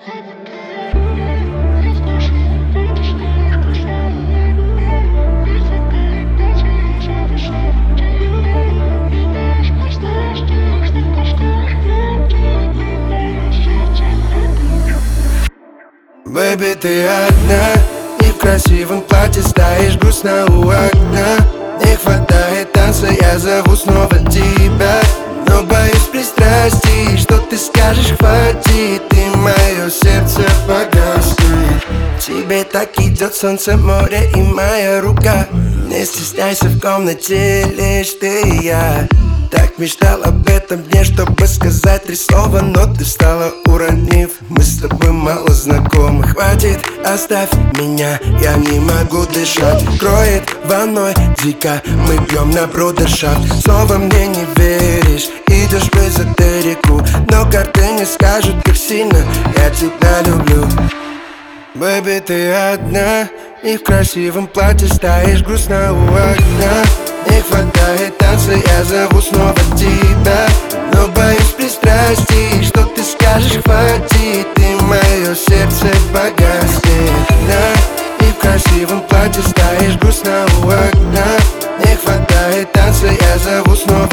Бэби, ты одна, и в красивом платье стоишь грустно у окна. Не хватает танца, я зову снова тебя, но боюсь пристрастий, что ты скажешь хватит, и мое сердце погаснет. Тебе так идет солнце, море и моя рука. Не стесняйся, в комнате лишь ты и я. Так мечтал об этом дне, чтобы сказать 3 слова, но ты встала, уронив. Мы с тобой мало знакомы. Хватит, оставь меня, я не могу дышать. Кроет волной дико, мы пьем на брудершафт. Снова мне не веришь, идешь в эзотерику, но карты не скажут, как сильно я тебя люблю. Бэби, ты одна, и в красивом платье стоишь грустно у окна. Не хватает танца, я зову снова тебя, но боюсь пристрастий, что ты скажешь хватит, и мое сердце погаснет. Да, и в красивом платье стоишь грустно у окна. Не хватает танца, я зову снова